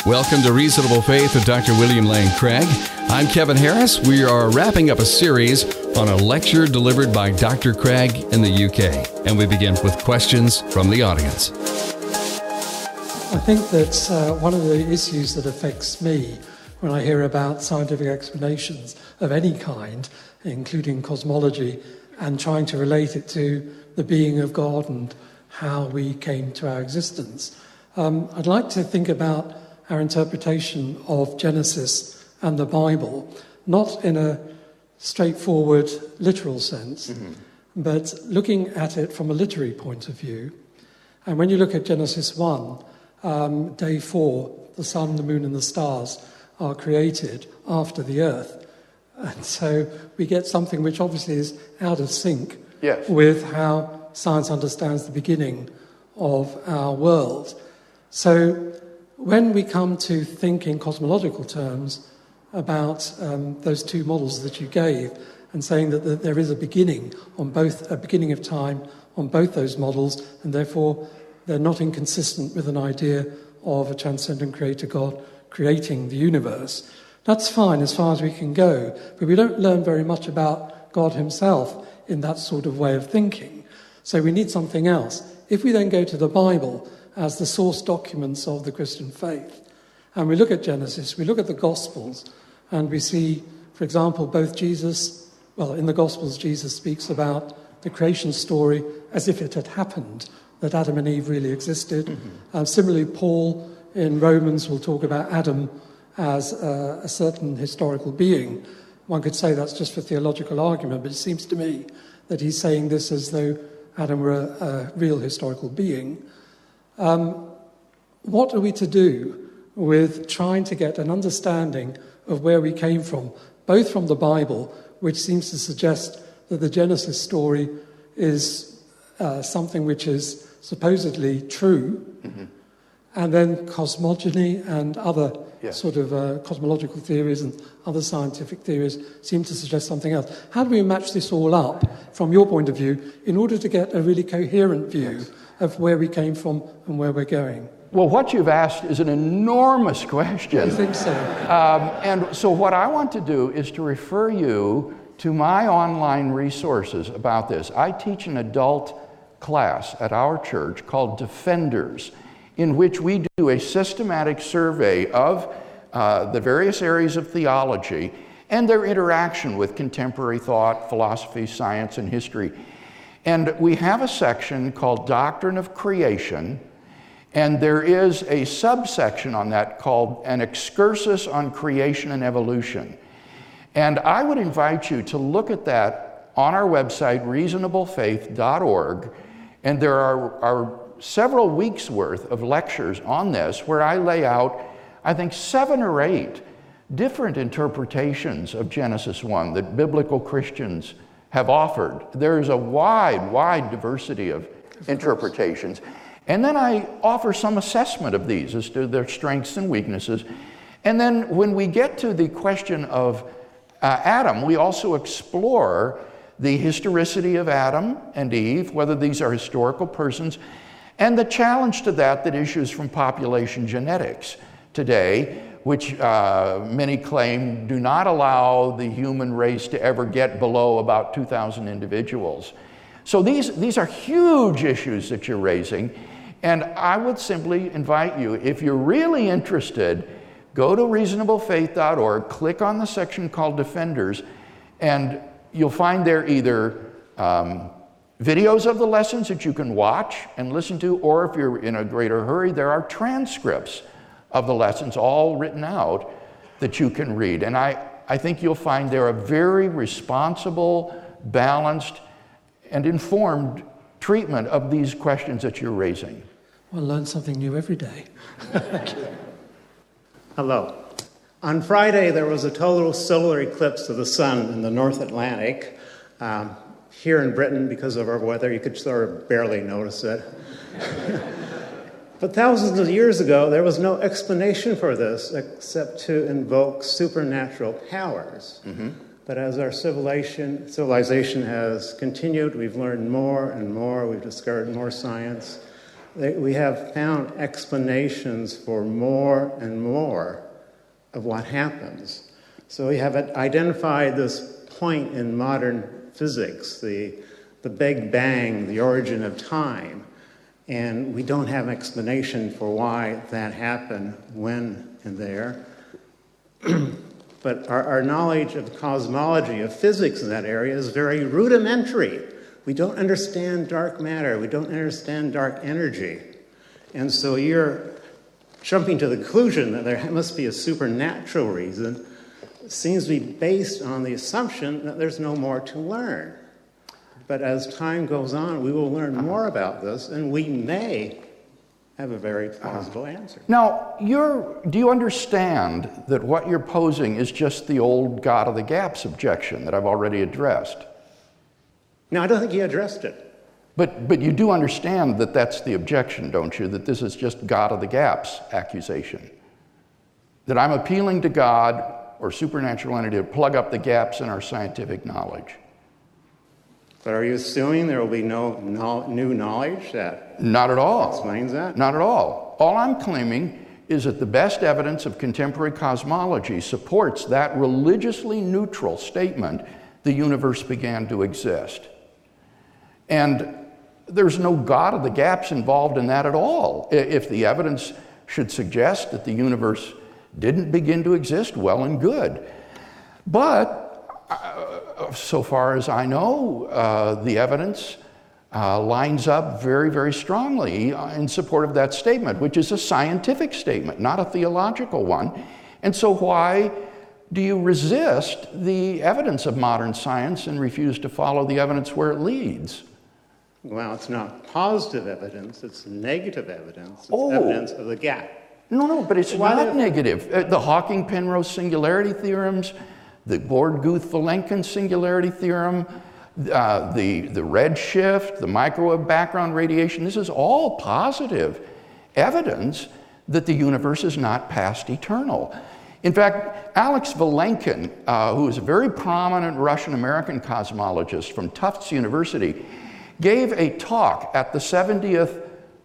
Welcome to Reasonable Faith with Dr. William Lane Craig. I'm Kevin Harris. We are wrapping up a series on a lecture delivered by Dr. Craig in the UK. And we begin with questions from the audience. I think that one of the issues that affects me when I hear about scientific explanations of any kind, including cosmology, and trying to relate it to the being of God and how we came to our existence, I'd like to think about our interpretation of Genesis and the Bible, not in a straightforward literal sense, but looking at it from a literary point of view. And when you look at Genesis 1, day 4, the sun, the moon, and the stars are created after the earth. And so we get something which obviously is out of sync with how science understands the beginning of our world. So when we come to think in cosmological terms about those two models that you gave, and saying that there is a beginning on both, a beginning of time on both those models, and therefore they're not inconsistent with an idea of a transcendent creator God creating the universe, that's fine as far as we can go. But we don't learn very much about God himself in that sort of way of thinking. So we need something else. If we then go to the Bible as the source documents of the Christian faith, and we look at Genesis, we look at the Gospels, and we see, for example, both Jesus, well, in the Gospels, Jesus speaks about the creation story as if it had happened, that Adam and Eve really existed. Similarly, Paul in Romans will talk about Adam as a certain historical being. One could say that's just for theological argument, but it seems to me that he's saying this as though Adam were a real historical being. What are we to do with trying to get an understanding of where we came from, both from the Bible, which seems to suggest that the Genesis story is something which is supposedly true, and then cosmogony and other sort of cosmological theories and other scientific theories seem to suggest something else. How do we match this all up, from your point of view, in order to get a really coherent view of where we came from and where we're going? Well, what you've asked is an enormous question. I think so. And so what I want to do is to refer you to my online resources about this. I teach an adult class at our church called Defenders, in which we do a systematic survey of the various areas of theology and their interaction with contemporary thought, philosophy, science, and history. And we have a section called Doctrine of Creation, and there is a subsection on that called An Excursus on Creation and Evolution. And I would invite you to look at that on our website, reasonablefaith.org, and there are several weeks worth of lectures on this where I lay out, I think, 7 or 8 different interpretations of Genesis 1 that biblical Christians have offered. There's a wide diversity of interpretations. And then I offer some assessment of these as to their strengths and weaknesses. And then when we get to the question of Adam, we also explore the historicity of Adam and Eve, whether these are historical persons, and the challenge to that issues from population genetics today, which many claim do not allow the human race to ever get below about 2,000 individuals. So these are huge issues that you're raising, and I would simply invite you, if you're really interested, go to reasonablefaith.org, click on the section called Defenders, and you'll find there either videos of the lessons that you can watch and listen to, or if you're in a greater hurry, there are transcripts of the lessons all written out that you can read. And I think you'll find there a very responsible, balanced, and informed treatment of these questions that you're raising. Well, learn something new every day. Hello. On Friday, there was a total solar eclipse of the sun in the North Atlantic. Here in Britain, because of our weather, you could sort of barely notice it. But thousands of years ago, there was no explanation for this except to invoke supernatural powers. But as our civilization has continued, we've learned more and more, we've discovered more science. we have found explanations for more and more of what happens. So we have identified this point in modern physics, the Big Bang, the origin of time, and we don't have an explanation for why that happened, when and there. But our knowledge of cosmology, of physics in that area is very rudimentary. We don't understand dark matter. We don't understand dark energy. And so you're jumping to the conclusion that there must be a supernatural reason. It seems to be based on the assumption that there's no more to learn. But as time goes on, we will learn more about this, and we may have a very plausible answer. Now, do you understand that what you're posing is just the old God of the gaps objection that I've already addressed? No, I don't think he addressed it. But you do understand that that's the objection, don't you? That this is just God of the gaps accusation. That I'm appealing to God or supernatural entity to plug up the gaps in our scientific knowledge. But are you assuming there will be no new knowledge that Not at all. explains that? Not at all. All I'm claiming is that the best evidence of contemporary cosmology supports that religiously neutral statement, the universe began to exist. And there's no God of the gaps involved in that at all. If the evidence should suggest that the universe didn't begin to exist, well and good. But so far as I know, the evidence lines up very, very strongly in support of that statement, which is a scientific statement, not a theological one. And so why do you resist the evidence of modern science and refuse to follow the evidence where it leads? Well, it's not positive evidence, it's negative evidence. It's evidence of the gap. No, but it's not negative. The Hawking-Penrose singularity theorems, the Bohr-Guth-Vilenkin singularity theorem, the redshift, the microwave background radiation, this is all positive evidence that the universe is not past eternal. In fact, Alex Vilenkin, who is a very prominent Russian-American cosmologist from Tufts University, gave a talk at the 70th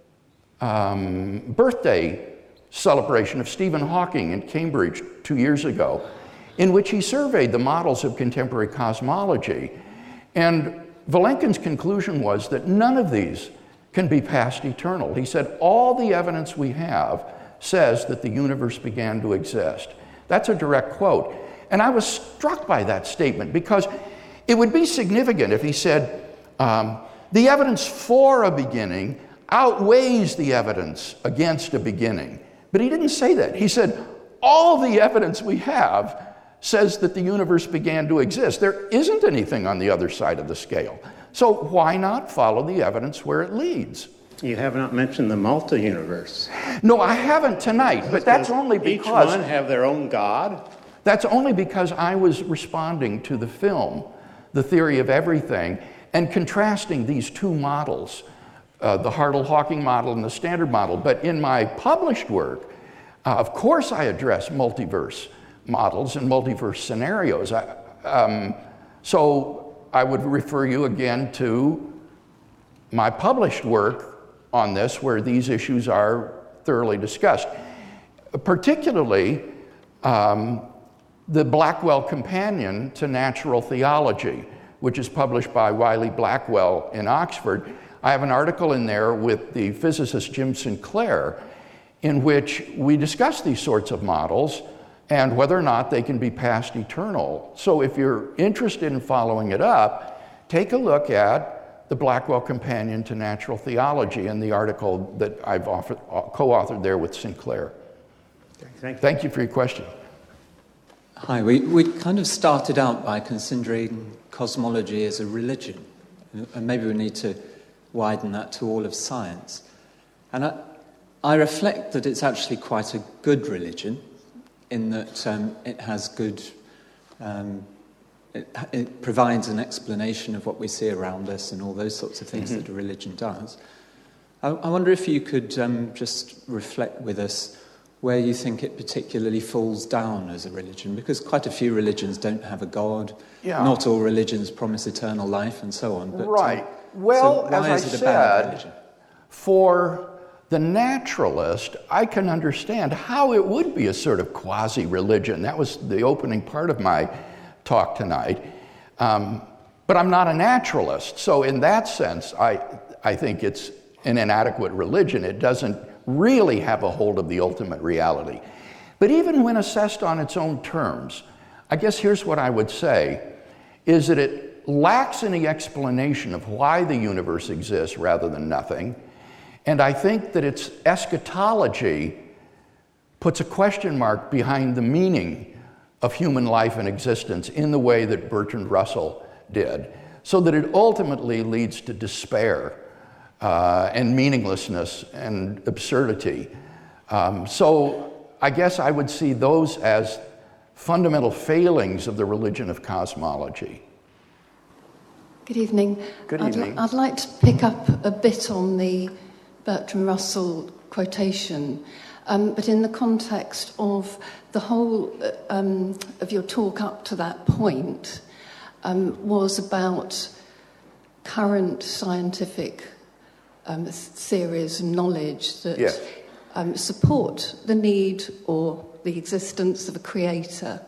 birthday celebration of Stephen Hawking in Cambridge 2 years ago, in which he surveyed the models of contemporary cosmology. And Vilenkin's conclusion was that none of these can be past eternal. He said, all the evidence we have says that the universe began to exist. That's a direct quote. And I was struck by that statement because it would be significant if he said, the evidence for a beginning outweighs the evidence against a beginning. But he didn't say that. He said, all the evidence we have says that the universe began to exist. There isn't anything on the other side of the scale. So why not follow the evidence where it leads? You have not mentioned the multi-universe. No, I haven't tonight, but that's only because... Each one have their own God? That's only because I was responding to the film, The Theory of Everything, and contrasting these two models, the Hartle-Hawking model and the Standard model. But in my published work, of course I address multiverse models and multiverse scenarios. So I would refer you again to my published work on this, where these issues are thoroughly discussed. Particularly, the Blackwell Companion to Natural Theology, which is published by Wiley Blackwell in Oxford. I have an article in there with the physicist Jim Sinclair, in which we discuss these sorts of models and whether or not they can be past eternal. So if you're interested in following it up, take a look at the Blackwell Companion to Natural Theology and the article that I've co-authored there with Sinclair. Thank you for your question. Hi, we kind of started out by considering cosmology as a religion, and maybe we need to widen that to all of science. And I reflect that it's actually quite a good religion, in that it has good, it provides an explanation of what we see around us and all those sorts of things that a religion does. I wonder if you could just reflect with us where you think it particularly falls down as a religion, because quite a few religions don't have a God. Yeah. Not all religions promise eternal life and so on. But, right. Well, so why as is I it a bad religion? For the naturalist, I can understand how it would be a sort of quasi-religion. That was the opening part of my talk tonight. But I'm not a naturalist. So in that sense, I think it's an inadequate religion. It doesn't really have a hold of the ultimate reality. But even when assessed on its own terms, I guess here's what I would say, is that it lacks any explanation of why the universe exists rather than nothing. And I think that its eschatology puts a question mark behind the meaning of human life and existence in the way that Bertrand Russell did, so that it ultimately leads to despair and meaninglessness and absurdity. So I guess I would see those as fundamental failings of the religion of cosmology. Good evening. Good evening. I'd like to pick up a bit on the Bertrand Russell quotation, but in the context of the whole of your talk up to that point was about current scientific theories and knowledge that Yes. Support the need or the existence of a creator.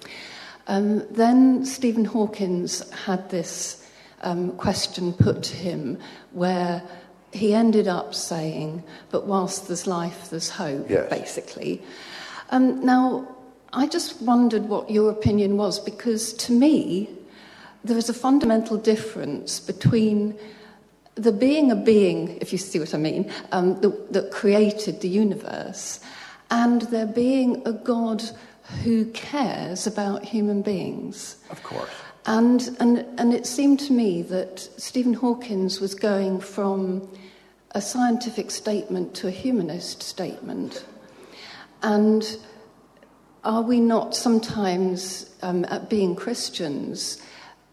Then Stephen Hawkins had this question put to him where he ended up saying, but whilst there's life, there's hope, Yes. basically. Now, I just wondered what your opinion was, because to me, there is a fundamental difference between there being a being, if you see what I mean, that created the universe, and there being a God who cares about human beings. Of course. And it seemed to me that Stephen Hawkins was going from a scientific statement to a humanist statement. And are we not sometimes, at being Christians,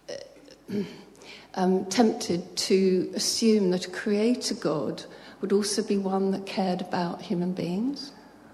tempted to assume that a creator God would also be one that cared about human beings?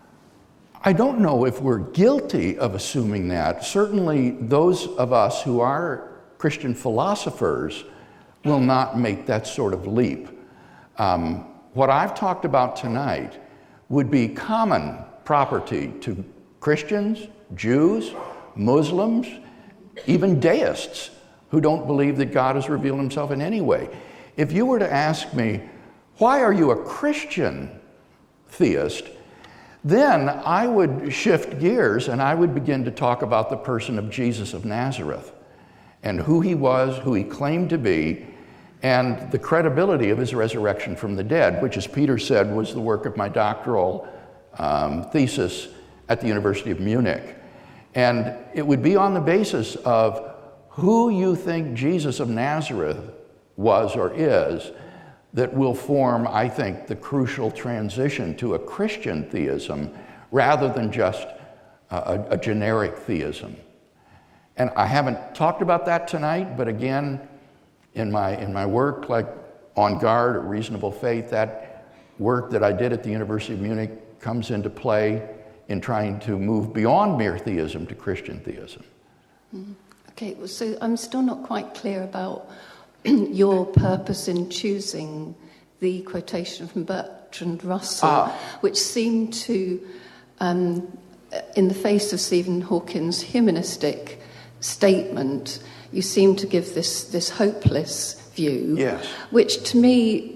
I don't know if we're guilty of assuming that. Certainly those of us who are Christian philosophers will not make that sort of leap. What I've talked about tonight would be common property to Christians, Jews, Muslims, even deists who don't believe that God has revealed himself in any way. If you were to ask me, why are you a Christian theist? Then I would shift gears and I would begin to talk about the person of Jesus of Nazareth and who he was, who he claimed to be, and the credibility of his resurrection from the dead, which, as Peter said, was the work of my doctoral thesis at the University of Munich. And it would be on the basis of who you think Jesus of Nazareth was or is that will form, I think, the crucial transition to a Christian theism rather than just a generic theism. And I haven't talked about that tonight, but again, in my work, like On Guard or Reasonable Faith, that work that I did at the University of Munich comes into play in trying to move beyond mere theism to Christian theism. Okay, well, so I'm still not quite clear about your purpose in choosing the quotation from Bertrand Russell, which seemed to, in the face of Stephen Hawkins' humanistic statement, you seem to give this hopeless view, Yes. which to me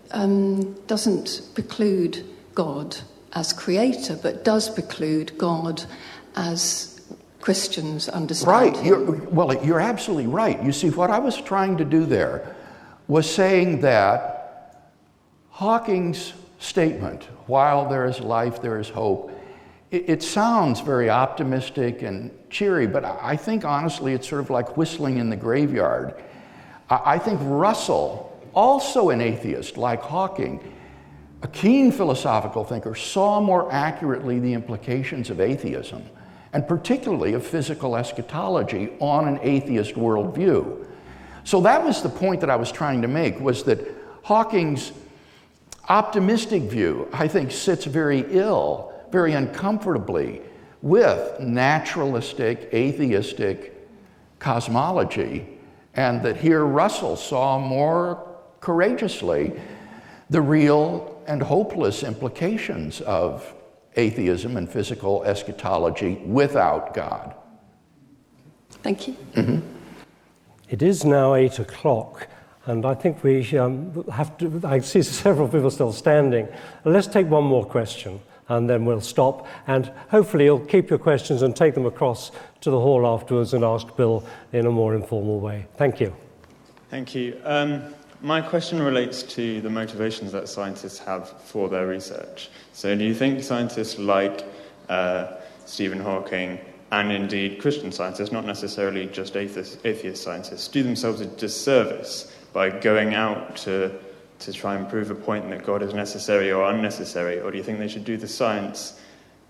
doesn't preclude God as creator, but does preclude God as Christians understand him. You're absolutely right. You see, what I was trying to do there was saying that Hawking's statement, while there is life, there is hope, it sounds very optimistic and cheery, but I think honestly it's sort of like whistling in the graveyard. I think Russell, also an atheist like Hawking, a keen philosophical thinker, saw more accurately the implications of atheism, and particularly of physical eschatology on an atheist worldview. So that was the point that I was trying to make, was that Hawking's optimistic view, I think, sits very ill, very uncomfortably with naturalistic, atheistic cosmology, and that here Russell saw more courageously the real and hopeless implications of atheism and physical eschatology without God. Thank you. Mm-hmm. It is now 8 o'clock, and I think we have to, I see several people still standing. Let's take one more question, and then we'll stop, and hopefully you'll keep your questions and take them across to the hall afterwards and ask Bill in a more informal way. Thank you. Thank you. My question relates to the motivations that scientists have for their research. So do you think scientists like Stephen Hawking, and indeed Christian scientists, not necessarily just atheist scientists, do themselves a disservice by going out to try and prove a point that God is necessary or unnecessary? Or do you think they should do the science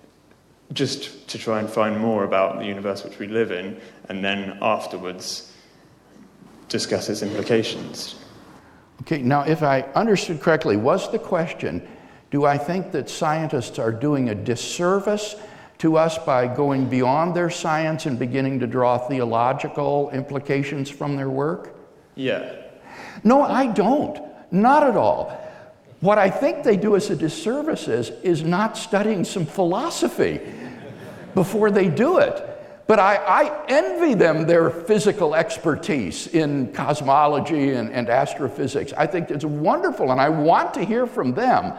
just to try and find more about the universe which we live in, and then afterwards discuss its implications? Okay, now if I understood correctly, was the question, do I think that scientists are doing a disservice to us by going beyond their science and beginning to draw theological implications from their work? Yeah. No, I don't. Not at all. What I think they do as a disservice is not studying some philosophy before they do it. But I envy them their physical expertise in cosmology and astrophysics. I think it's wonderful, and I want to hear from them.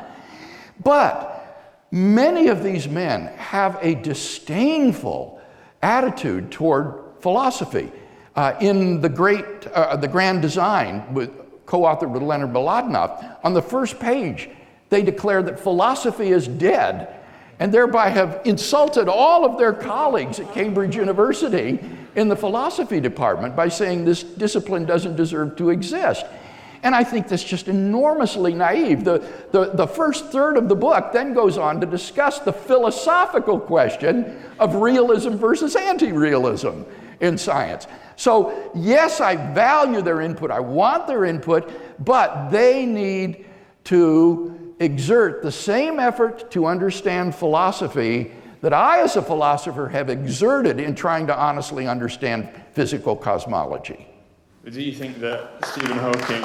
But many of these men have a disdainful attitude toward philosophy. In the Grand Design, co-authored with Leonard Mlodinow, on the first page, they declare that philosophy is dead, and thereby have insulted all of their colleagues at Cambridge University in the philosophy department by saying this discipline doesn't deserve to exist. And I think that's just enormously naive. The first third of the book then goes on to discuss the philosophical question of realism versus anti-realism in science. So yes, I value their input, I want their input, but they need to exert the same effort to understand philosophy that I, as a philosopher, have exerted in trying to honestly understand physical cosmology. But do you think that Stephen Hawking,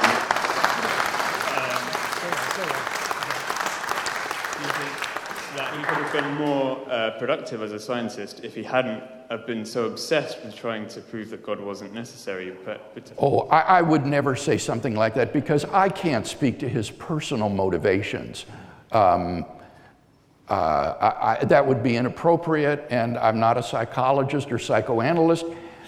do you think that he could have been more productive as a scientist if he hadn't have been so obsessed with trying to prove that God wasn't necessary? Oh, I would never say something like that, because I can't speak to his personal motivations. That would be inappropriate, and I'm not a psychologist or psychoanalyst.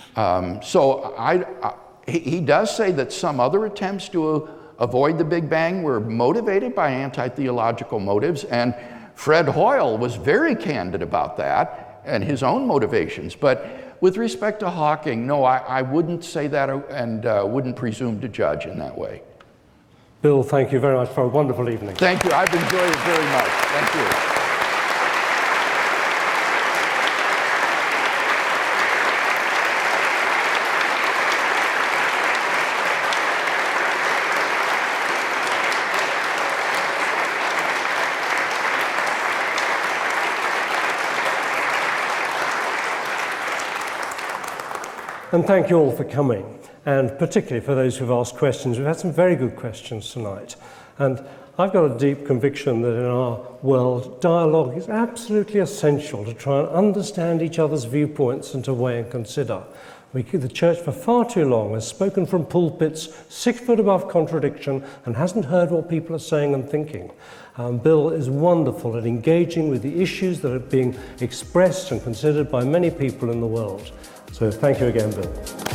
He does say that some other attempts to avoid the Big Bang were motivated by anti-theological motives, and Fred Hoyle was very candid about that and his own motivations. But with respect to Hawking, no, I wouldn't say that and wouldn't presume to judge in that way. Bill, thank you very much for a wonderful evening. Thank you. I've enjoyed it very much. Thank you. And thank you all for coming, and particularly for those who've asked questions. We've had some very good questions tonight. And I've got a deep conviction that in our world, dialogue is absolutely essential to try and understand each other's viewpoints and to weigh and consider. The church for far too long has spoken from pulpits 6 foot above contradiction and hasn't heard what people are saying and thinking. Bill is wonderful at engaging with the issues that are being expressed and considered by many people in the world. So thank you again, Bill.